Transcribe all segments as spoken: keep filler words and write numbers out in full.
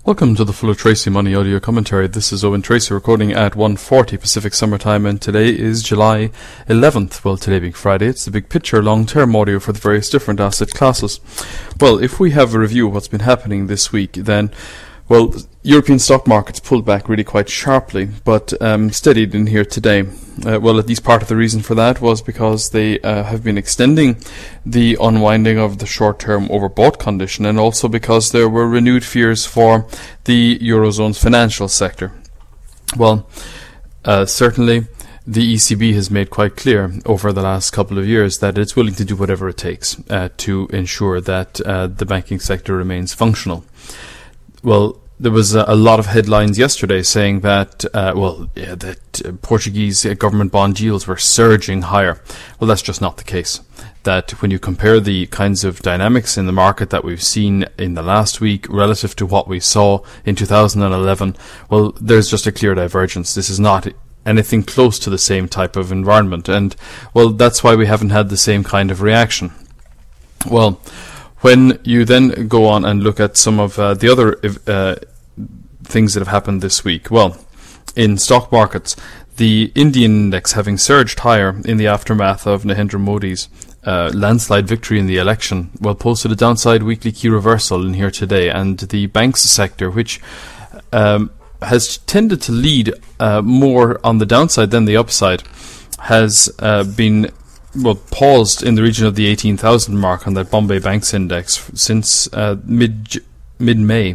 Welcome to the Full of Tracy Money audio commentary. This is Owen Tracy recording at one forty Pacific Summer Time, and today is July eleventh. Well, today being Friday, it's the big picture long-term audio for the various different asset classes. Well, if we have a review of what's been happening this week, then, well, European stock markets pulled back really quite sharply, but um, steadied in here today. Uh, well, at least part of the reason for that was because they uh, have been extending the unwinding of the short-term overbought condition, and also because there were renewed fears for the Eurozone's financial sector. Well, uh, certainly the E C B has made quite clear over the last couple of years that it's willing to do whatever it takes uh, to ensure that uh, the banking sector remains functional. Well, there was a, a lot of headlines yesterday saying that, uh, well, yeah, that uh, Portuguese uh, government bond yields were surging higher. Well, that's just not the case. That when you compare the kinds of dynamics in the market that we've seen in the last week relative to what we saw in two thousand eleven, well, there's just a clear divergence. This is not anything close to the same type of environment. And, well, that's why we haven't had the same kind of reaction. Well, when you then go on and look at some of uh, the other uh, things that have happened this week, well, in stock markets, the Indian index having surged higher in the aftermath of Narendra Modi's uh, landslide victory in the election, well, posted a downside weekly key reversal in here today, and the banks sector, which um, has tended to lead uh, more on the downside than the upside, has uh, been well, paused in the region of the eighteen thousand mark on that Bombay Banks Index since uh, mid mid-May,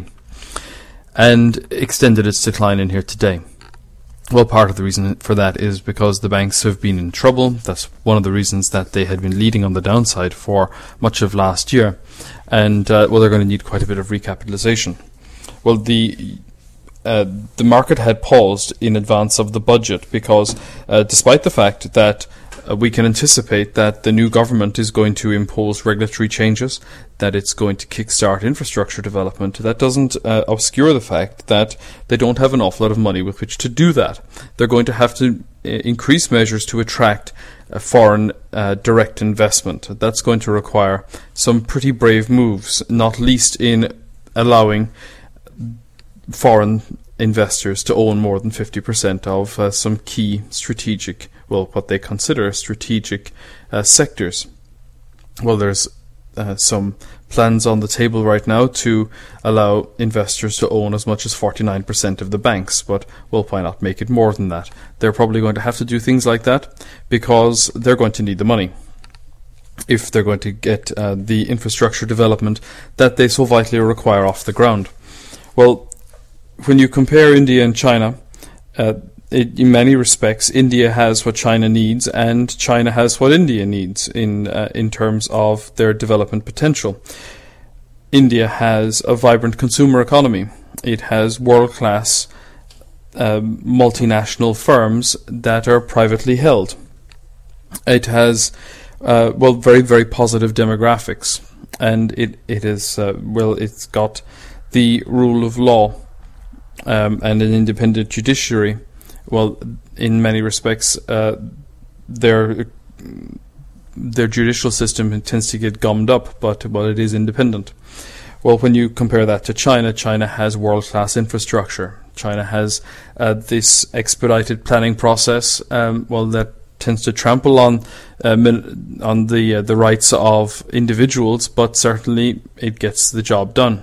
and extended its decline in here today. Well, part of the reason for that is because the banks have been in trouble. That's one of the reasons that they had been leading on the downside for much of last year, and uh, well, they're going to need quite a bit of recapitalization. Well, the uh, the market had paused in advance of the budget because, uh, despite the fact that Uh, we can anticipate that the new government is going to impose regulatory changes, that it's going to kickstart infrastructure development. That doesn't uh, obscure the fact that they don't have an awful lot of money with which to do that. They're going to have to uh, increase measures to attract uh, foreign uh, direct investment. That's going to require some pretty brave moves, not least in allowing foreign investors to own more than fifty percent of uh, some key strategic, well, what they consider strategic uh, sectors. Well, there's uh, some plans on the table right now to allow investors to own as much as forty-nine percent of the banks, but, well, why not make it more than that? They're probably going to have to do things like that because they're going to need the money if they're going to get uh, the infrastructure development that they so vitally require off the ground. Well, when you compare India and China, uh, it, in many respects, India has what China needs, and China has what India needs in uh, in terms of their development potential. India has a vibrant consumer economy. It has world-class uh, multinational firms that are privately held. It has, uh, well, very, very positive demographics, and it it is uh, well, it's got the rule of law. Um, and an independent judiciary. Well, in many respects, uh, their their judicial system tends to get gummed up, but well, it is independent. Well, when you compare that to China, China has world-class infrastructure. China has uh, this expedited planning process. Um, well, that tends to trample on uh, min- on the uh, the rights of individuals, but certainly it gets the job done.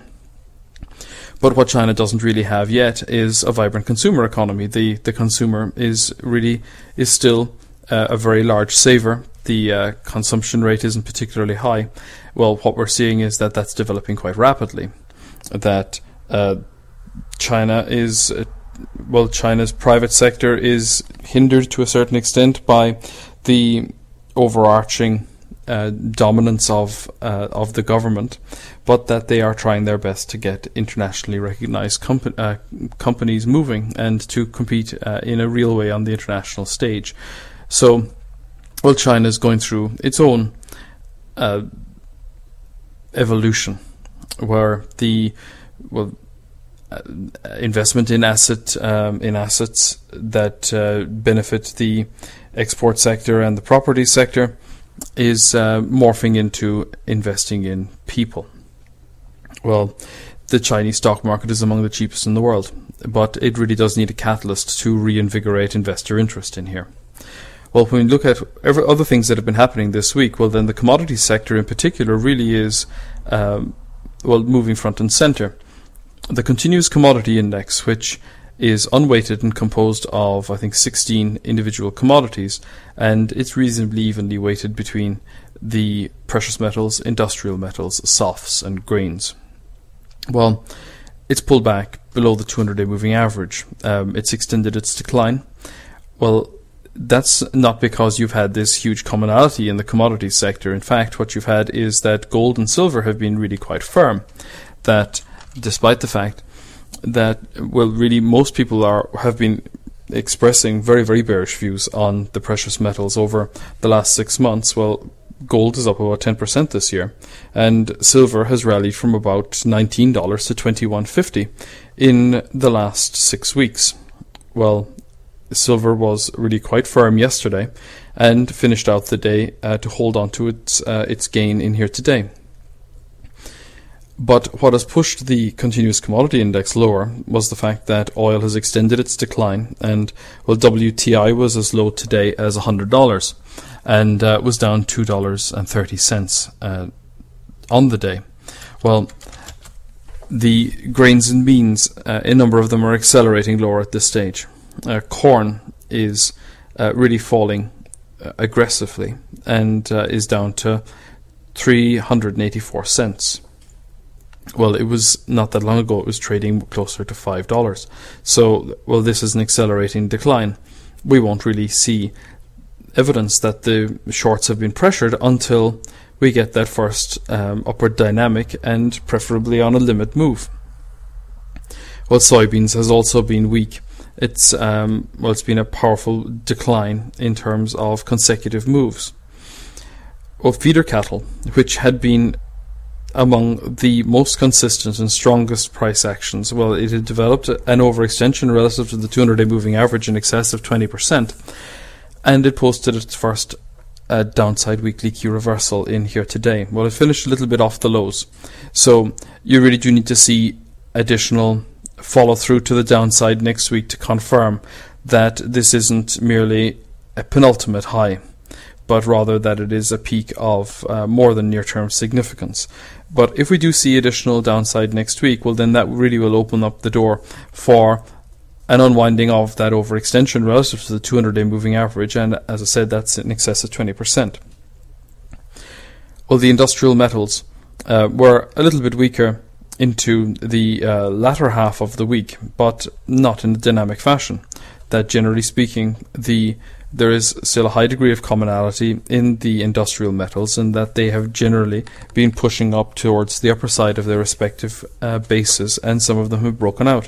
But what China doesn't really have yet is a vibrant consumer economy. The the consumer is really is still uh, a very large saver. The uh, consumption rate isn't particularly high. Well, what we're seeing is that that's developing quite rapidly. That uh, China is uh, well, China's private sector is hindered to a certain extent by the overarching Uh, dominance of uh, of the government, but that they are trying their best to get internationally recognized compa- uh, companies moving and to compete uh, in a real way on the international stage. So, well, China is going through its own uh, evolution, where the well uh, investment in asset um, in assets that uh, benefit the export sector and the property sector is uh, morphing into investing in people. Well, the Chinese stock market is among the cheapest in the world. But it really does need a catalyst to reinvigorate investor interest in here. Well, when we look at every other things that have been happening this week, well, then the commodities sector in particular really is, um, well, moving front and center. The Continuous Commodity Index, which is unweighted and composed of, I think, sixteen individual commodities, and it's reasonably evenly weighted between the precious metals, industrial metals, softs, and grains. Well, it's pulled back below the two hundred day moving average. Um, it's extended its decline. Well, that's not because you've had this huge commonality in the commodities sector. In fact, what you've had is that gold and silver have been really quite firm. That, despite the fact that, well, really most people are have been expressing very, very bearish views on the precious metals over the last six months. Well, gold is up about ten percent this year, and silver has rallied from about nineteen dollars to twenty-one fifty in the last six weeks. Well, silver was really quite firm yesterday and finished out the day uh, to hold on to its uh, its gain in here today. But what has pushed the Continuous Commodity Index lower was the fact that oil has extended its decline, and, well, W T I was as low today as one hundred dollars and uh, was down two dollars and thirty cents uh, on the day. Well, the grains and beans, uh, a number of them are accelerating lower at this stage. Uh, corn is uh, really falling uh, aggressively and uh, is down to three hundred eighty-four cents. Well, it was not that long ago, it was trading closer to five dollars. So, well, this is an accelerating decline. We won't really see evidence that the shorts have been pressured until we get that first um, upward dynamic, and preferably on a limit move. Well, soybeans has also been weak. It's um, well, it's been a powerful decline in terms of consecutive moves. Well, feeder cattle, which had been among the most consistent and strongest price actions, well, it had developed an overextension relative to the two hundred day moving average in excess of twenty percent, and it posted its first uh, downside weekly key reversal in here today. Well, it finished a little bit off the lows, so you really do need to see additional follow through to the downside next week to confirm that this isn't merely a penultimate high, but rather that it is a peak of uh, more than near-term significance. But if we do see additional downside next week, well, then that really will open up the door for an unwinding of that overextension relative to the two hundred day moving average, and as I said, that's in excess of twenty percent. Well, the industrial metals uh, were a little bit weaker into the uh, latter half of the week, but not in a dynamic fashion. That, generally speaking, the there is still a high degree of commonality in the industrial metals, and that they have generally been pushing up towards the upper side of their respective uh, bases, and some of them have broken out.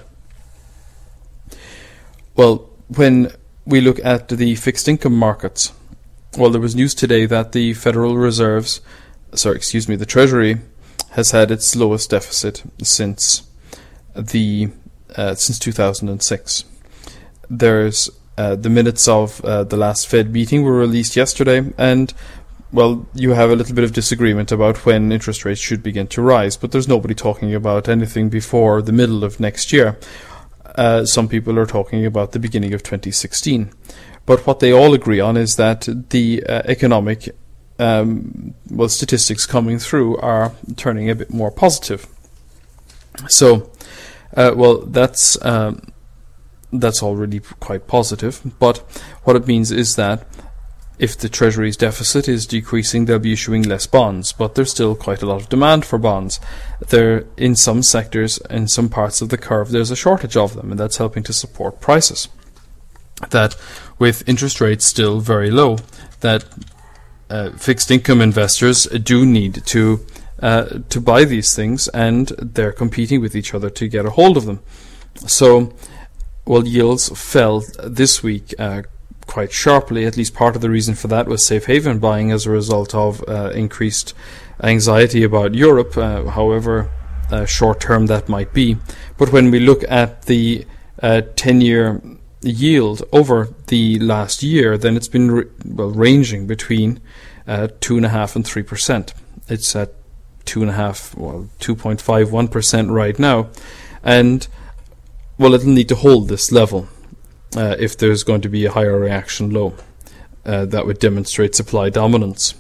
Well, when we look at the fixed income markets, well, there was news today that the Federal Reserves, sorry, excuse me, the Treasury has had its lowest deficit since the uh, since two thousand six. There's uh, the minutes of uh, the last Fed meeting were released yesterday, and, well, you have a little bit of disagreement about when interest rates should begin to rise, but there's nobody talking about anything before the middle of next year. Uh, some people are talking about the beginning of twenty sixteen. But what they all agree on is that the uh, economic um, well, statistics coming through are turning a bit more positive. So, uh, well, that's um, that's all really quite positive. But what it means is that if the Treasury's deficit is decreasing, they'll be issuing less bonds, but there's still quite a lot of demand for bonds. There, in some sectors, in some parts of the curve, there's a shortage of them, and that's helping to support prices. That, with interest rates still very low, that uh, fixed income investors do need to uh, to buy these things, and they're competing with each other to get a hold of them. So, well, yields fell this week uh, quite sharply. At least part of the reason for that was safe haven buying as a result of uh, increased anxiety about Europe, uh, however uh, short term that might be. But when we look at the uh, ten-year yield over the last year, then it's been re- well ranging between uh, two and a half and three percent. It's at two and a half, well, two point five one percent right now, and well, it'll need to hold this level uh, if there's going to be a higher reaction low uh, that would demonstrate supply dominance.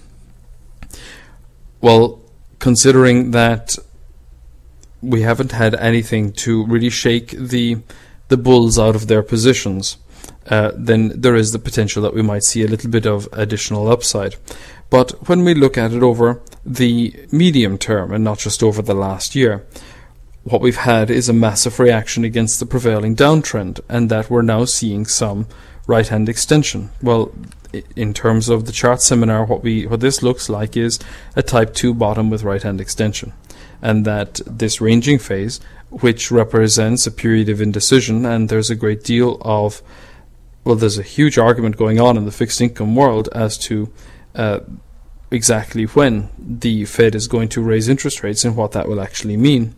Well, considering that we haven't had anything to really shake the the bulls out of their positions, uh, then there is the potential that we might see a little bit of additional upside. But when we look at it over the medium term and not just over the last year, what we've had is a massive reaction against the prevailing downtrend, and that we're now seeing some right-hand extension. Well, in terms of the chart seminar, what we what this looks like is a type two bottom with right-hand extension, and that this ranging phase, which represents a period of indecision, and there's a great deal of, well, there's a huge argument going on in the fixed income world as to uh, exactly when the Fed is going to raise interest rates and what that will actually mean.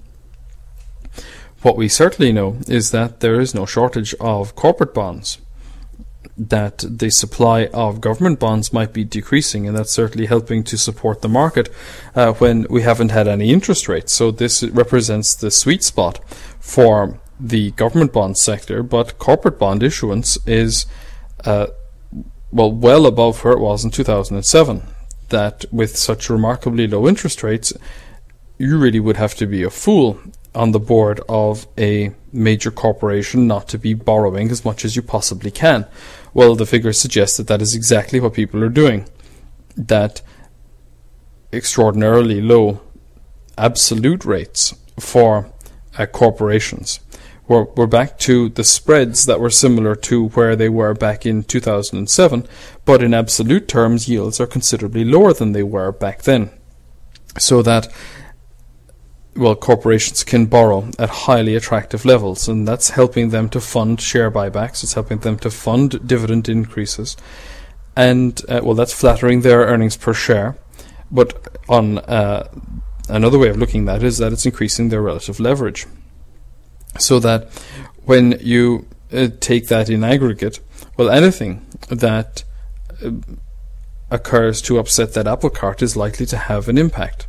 What we certainly know is that there is no shortage of corporate bonds, that the supply of government bonds might be decreasing, and that's certainly helping to support the market uh, when we haven't had any interest rates. So this represents the sweet spot for the government bond sector, but corporate bond issuance is uh, well well above where it was in two thousand seven. That with such remarkably low interest rates, you really would have to be a fool on the board of a major corporation not to be borrowing as much as you possibly can. Well, the figures suggest that that is exactly what people are doing. That extraordinarily low absolute rates for uh, corporations. We're, we're back to the spreads that were similar to where they were back in two thousand seven, but in absolute terms, yields are considerably lower than they were back then. So that well, corporations can borrow at highly attractive levels, and that's helping them to fund share buybacks. It's helping them to fund dividend increases, and uh, well, that's flattering their earnings per share. But on uh, another way of looking at it is that it's increasing their relative leverage, so that when you uh, take that in aggregate, well, anything that uh, occurs to upset that apple cart is likely to have an impact.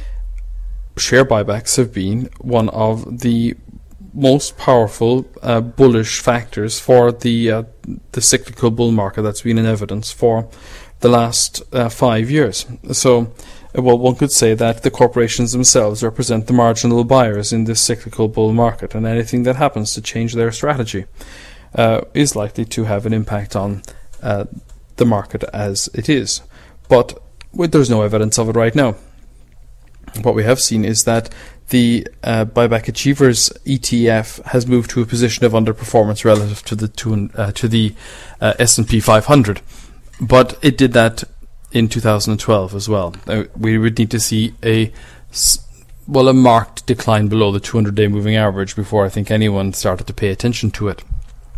Share buybacks have been one of the most powerful uh, bullish factors for the uh, the cyclical bull market that's been in evidence for the last uh, five years. So, well, one could say that the corporations themselves represent the marginal buyers in this cyclical bull market, and anything that happens to change their strategy uh, is likely to have an impact on uh, the market as it is. But well, there's no evidence of it right now. What we have seen is that the uh, Buyback Achievers E T F has moved to a position of underperformance relative to the to, uh, to the uh, S and P five hundred, but it did that in two thousand twelve as well. Uh, we would need to see a well a marked decline below the two hundred day moving average before I think anyone started to pay attention to it.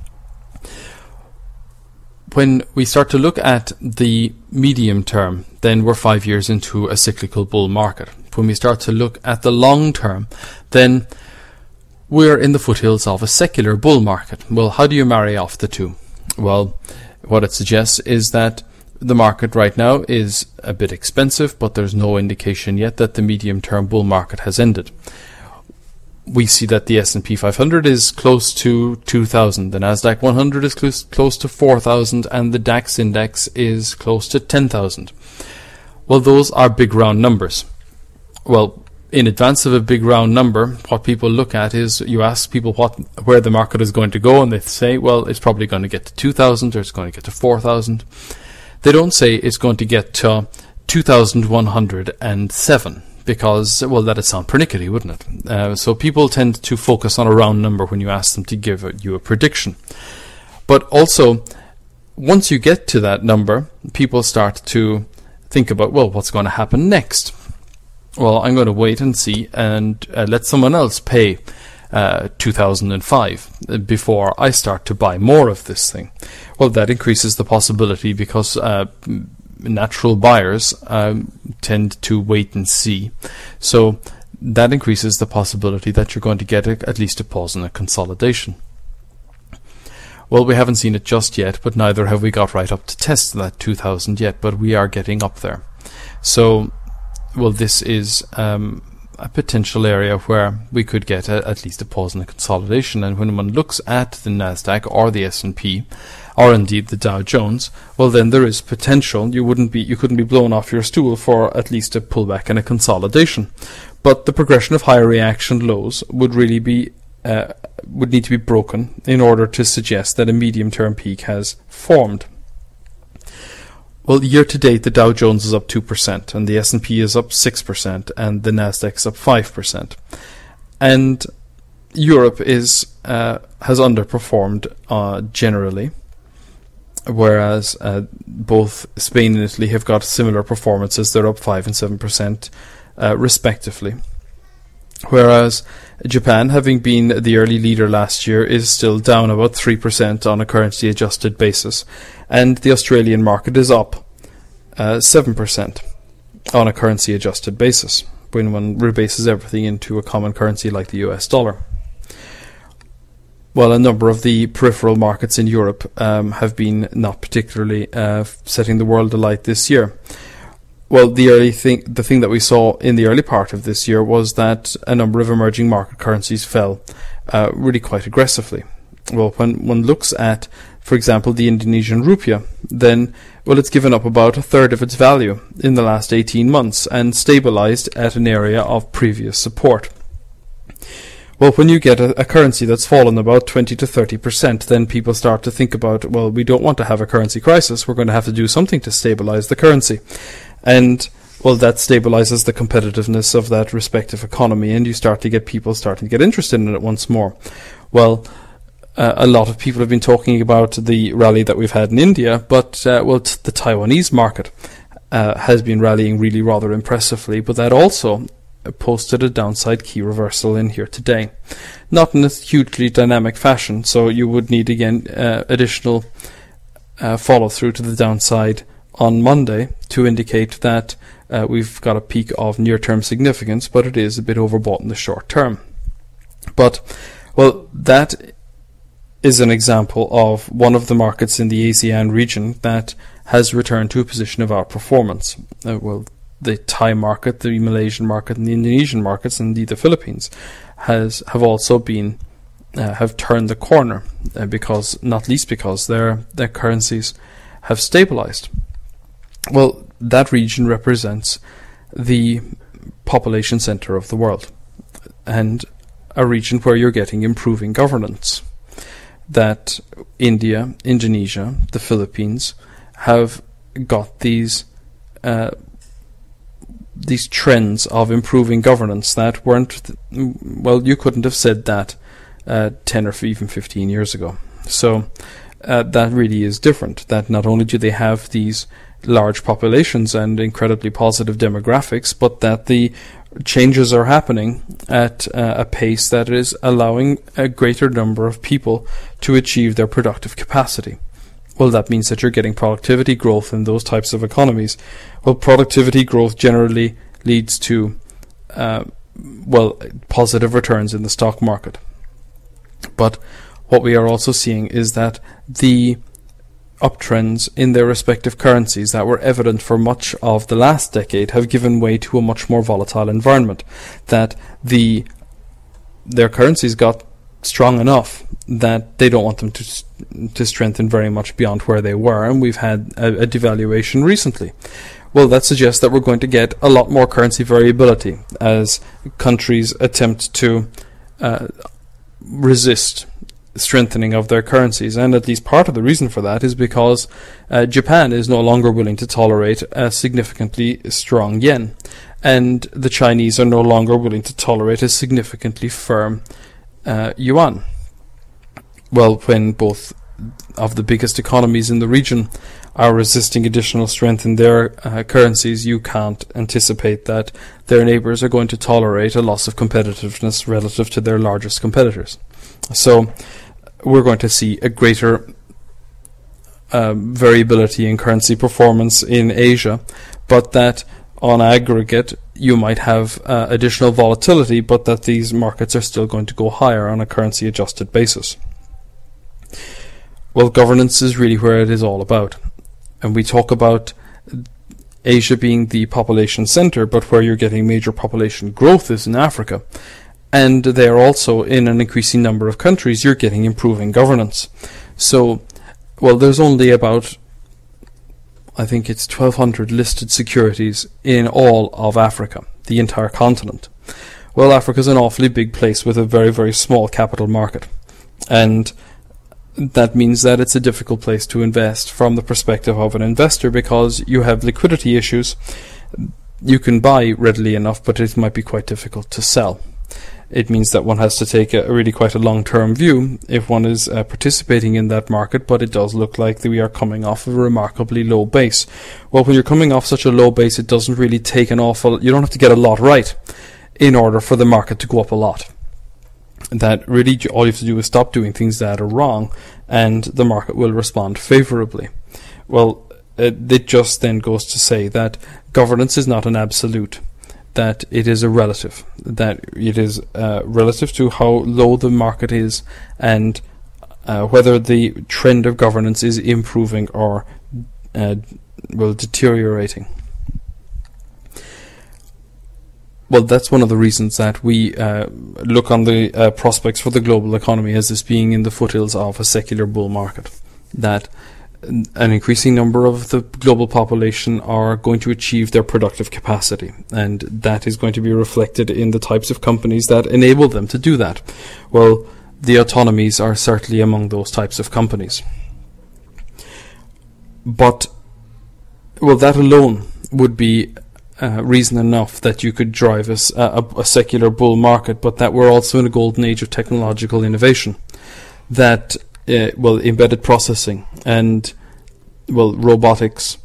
When we start to look at the medium term, then we're five years into a cyclical bull market. When we start to look at the long term, then we're in the foothills of a secular bull market. Well, how do you marry off the two? Well, what it suggests is that the market right now is a bit expensive, but there's no indication yet that the medium-term bull market has ended. We see that the S and P five hundred is close to two thousand, the Nasdaq one hundred is close, close to four thousand, and the DAX index is close to ten thousand. Well, those are big round numbers. Well, in advance of a big round number, what people look at is you ask people what where the market is going to go, and they say, well, it's probably going to get to two thousand or it's going to get to four thousand. They don't say it's going to get to two thousand one hundred seven because, well, that would sound pernickety, wouldn't it? Uh, so people tend to focus on a round number when you ask them to give you a prediction. But also, once you get to that number, people start to think about, well, what's going to happen next? Well, I'm going to wait and see and uh, let someone else pay uh, two thousand five before I start to buy more of this thing. Well, that increases the possibility because uh, natural buyers um, tend to wait and see. So that increases the possibility that you're going to get a, at least a pause in a consolidation. Well, we haven't seen it just yet, but neither have we got right up to test that two thousand yet, but we are getting up there. So well, this is um, a potential area where we could get a, at least a pause in the consolidation. And when one looks at the Nasdaq or the S and P, or indeed the Dow Jones, well, then there is potential. You wouldn't be, you couldn't be blown off your stool for at least a pullback and a consolidation. But the progression of higher reaction lows would really be uh, would need to be broken in order to suggest that a medium-term peak has formed. Well, year to date, the Dow Jones is up two percent, and the S and P is up six percent, and the Nasdaq is up five percent. And Europe is uh, has underperformed uh, generally, whereas uh, both Spain and Italy have got similar performances. They're up five and seven percent uh, respectively. Whereas Japan, having been the early leader last year, is still down about three percent on a currency-adjusted basis. And the Australian market is up uh, seven percent on a currency-adjusted basis, when one rebases everything into a common currency like the U S dollar. Well, a number of the peripheral markets in Europe um, have been not particularly uh, setting the world alight this year. Well, the early thing, the thing that we saw in the early part of this year was that a number of emerging market currencies fell uh, really quite aggressively. Well, when one looks at, for example, the Indonesian rupiah, then, well, it's given up about a third of its value in the last eighteen months and stabilized at an area of previous support. Well, when you get a, a currency that's fallen about twenty to thirty percent, then people start to think about, well, we don't want to have a currency crisis. We're going to have to do something to stabilize the currency. And, well, that stabilizes the competitiveness of that respective economy, and you start to get people starting to get interested in it once more. Well, uh, a lot of people have been talking about the rally that we've had in India, but, uh, well, t- the Taiwanese market uh, has been rallying really rather impressively, but that also posted a downside key reversal in here today. Not in a hugely dynamic fashion, so you would need, again, uh, additional uh, follow-through to the downside on Monday to indicate that uh, we've got a peak of near-term significance, but it is a bit overbought in the short term. But, well, that is an example of one of the markets in the ASEAN region that has returned to a position of outperformance. Uh, well, the Thai market, the Malaysian market, and the Indonesian markets, and indeed the Philippines, has have also been uh, have turned the corner uh, because, not least because their their currencies have stabilized. Well, that region represents the population center of the world, and a region where you're getting improving governance. That India, Indonesia, the Philippines have got these uh, these trends of improving governance that weren't, well, you couldn't have said that uh, ten or even fifteen years ago. So uh, that really is different. That not only do they have these large populations and incredibly positive demographics, but that the changes are happening at uh, a pace that is allowing a greater number of people to achieve their productive capacity. Well, that means that you're getting productivity growth in those types of economies. Well, productivity growth generally leads to, uh, well, positive returns in the stock market. But what we are also seeing is that the uptrends in their respective currencies that were evident for much of the last decade have given way to a much more volatile environment. That the their currencies got strong enough that they don't want them to to strengthen very much beyond where they were, and we've had a, a devaluation recently. Well, that suggests that we're going to get a lot more currency variability as countries attempt to uh, resist strengthening of their currencies, and at least part of the reason for that is because uh, Japan is no longer willing to tolerate a significantly strong yen, and the Chinese are no longer willing to tolerate a significantly firm uh, yuan. Well, when both of the biggest economies in the region are resisting additional strength in their uh, currencies, you can't anticipate that their neighbours are going to tolerate a loss of competitiveness relative to their largest competitors. So we're going to see a greater uh, variability in currency performance in Asia, but that on aggregate you might have uh, additional volatility, but that these markets are still going to go higher on a currency adjusted basis. Well, governance is really where it is all about. And we talk about Asia being the population center, but where you're getting major population growth is in Africa. And there also, in an increasing number of countries, you're getting improving governance. So, well, there's only about, I think it's twelve hundred listed securities in all of Africa, the entire continent. Well, Africa's an awfully big place with a very, very small capital market. And that means that it's a difficult place to invest from the perspective of an investor, because you have liquidity issues. You can buy readily enough, but it might be quite difficult to sell. It means that one has to take a, a really quite a long-term view if one is uh, participating in that market, but it does look like that we are coming off of a remarkably low base. Well, when you're coming off such a low base, it doesn't really take an awful... You don't have to get a lot right in order for the market to go up a lot. That really all you have to do is stop doing things that are wrong, and the market will respond favorably. Well, it, it just then goes to say that governance is not an absolute, that it is a relative, that it is uh, relative to how low the market is, and uh, whether the trend of governance is improving or uh, well deteriorating. Well, that's one of the reasons that we uh, look on the uh, prospects for the global economy as this being in the foothills of a secular bull market. That an increasing number of the global population are going to achieve their productive capacity, and that is going to be reflected in the types of companies that enable them to do that. Well, the autonomies are certainly among those types of companies. But, well, that alone would be Uh, reason enough that you could drive a, a, a secular bull market, but that we're also in a golden age of technological innovation. That, uh, well, embedded processing and, well, robotics,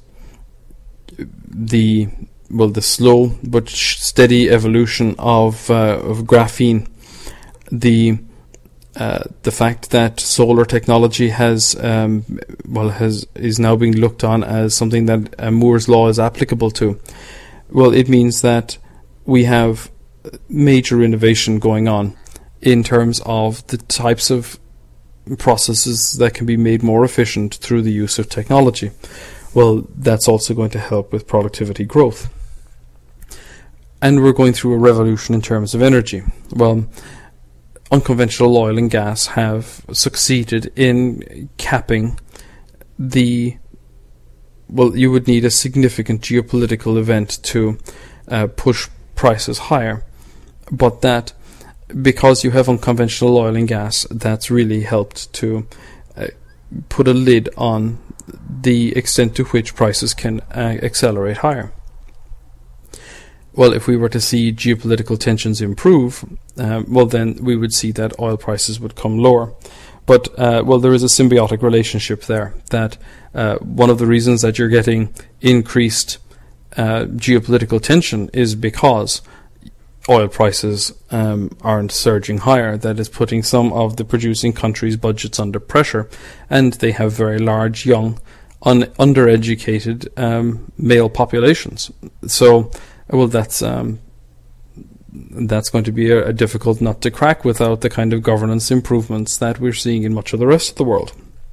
the, well, the slow but steady evolution of uh, of graphene, the uh, the fact that solar technology has, um, well, has is now being looked on as something that uh, Moore's law is applicable to. Well, it means that we have major innovation going on in terms of the types of processes that can be made more efficient through the use of technology. Well, that's also going to help with productivity growth. And we're going through a revolution in terms of energy. Well, unconventional oil and gas have succeeded in capping the... Well, you would need a significant geopolitical event to uh, push prices higher. But that, because you have unconventional oil and gas, that's really helped to uh, put a lid on the extent to which prices can uh, accelerate higher. Well, if we were to see geopolitical tensions improve, uh, well, then we would see that oil prices would come lower. But, uh, well, there is a symbiotic relationship there, that uh, one of the reasons that you're getting increased uh, geopolitical tension is because oil prices um, aren't surging higher. That is putting some of the producing countries' budgets under pressure, and they have very large, young, un- undereducated um, male populations. So, well, that's... Um, that's going to be a, a difficult nut to crack without the kind of governance improvements that we're seeing in much of the rest of the world.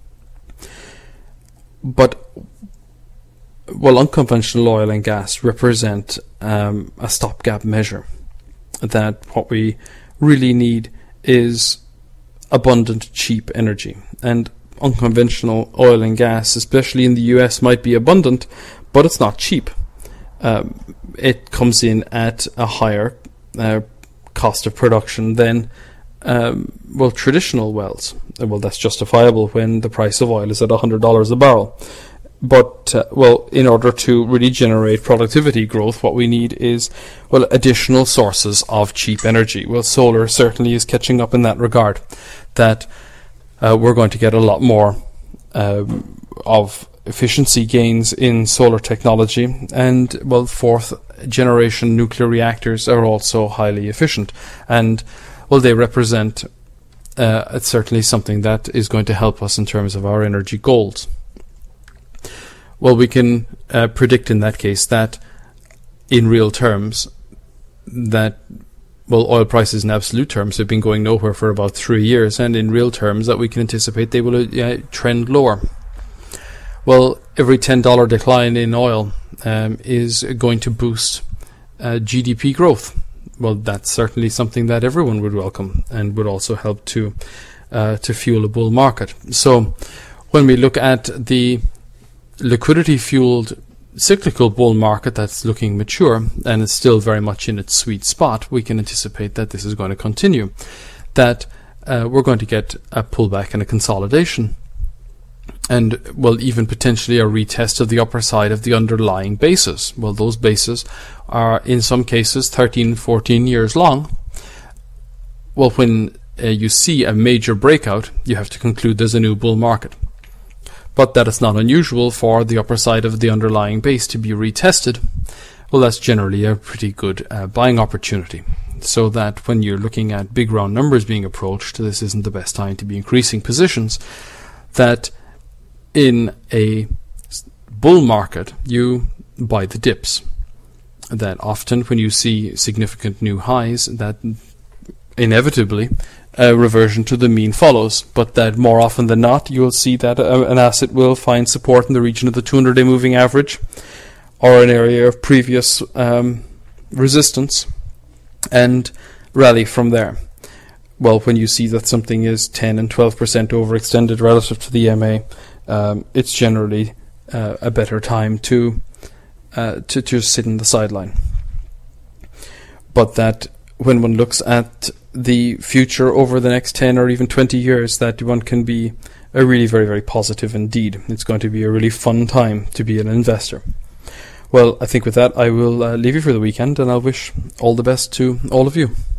But, well, unconventional oil and gas represent um, a stopgap measure. That what we really need is abundant, cheap energy. And unconventional oil and gas, especially in the U S, might be abundant, but it's not cheap. Um, it comes in at a higher Uh, cost of production than um, well traditional wells. Well, that's justifiable when the price of oil is at one hundred dollars a barrel. But uh, well, in order to really generate productivity growth, what we need is well additional sources of cheap energy. Well, solar certainly is catching up in that regard. That uh, we're going to get a lot more um, of efficiency gains in solar technology, and well, fourth generation nuclear reactors are also highly efficient, and well, they represent uh, certainly something that is going to help us in terms of our energy goals. Well, we can uh, predict in that case that in real terms that well, oil prices in absolute terms have been going nowhere for about three years, and in real terms that we can anticipate they will uh, trend lower. Well, every ten dollars decline in oil um, is going to boost uh, G D P growth. Well, that's certainly something that everyone would welcome and would also help to uh, to fuel a bull market. So when we look at the liquidity-fueled cyclical bull market that's looking mature and is still very much in its sweet spot, we can anticipate that this is going to continue, that uh, we're going to get a pullback and a consolidation, and, well, even potentially a retest of the upper side of the underlying bases. Well, those bases are in some cases thirteen, fourteen years long. Well, when uh, you see a major breakout, you have to conclude there's a new bull market. But that is not unusual for the upper side of the underlying base to be retested. Well, that's generally a pretty good uh, buying opportunity. So that when you're looking at big round numbers being approached, this isn't the best time to be increasing positions. That in a bull market, you buy the dips. That often when you see significant new highs, that inevitably a reversion to the mean follows, but that more often than not you'll see that a, an asset will find support in the region of the two hundred day moving average or an area of previous um, resistance and rally from there. Well, when you see that something is ten and twelve percent overextended relative to the M A, um, it's generally uh, a better time to uh, to just sit in the sideline. But that when one looks at the future over the next ten or even twenty years, that one can be a really very, very positive indeed. It's going to be a really fun time to be an investor. Well, I think with that I will uh, leave you for the weekend, and I'll wish all the best to all of you.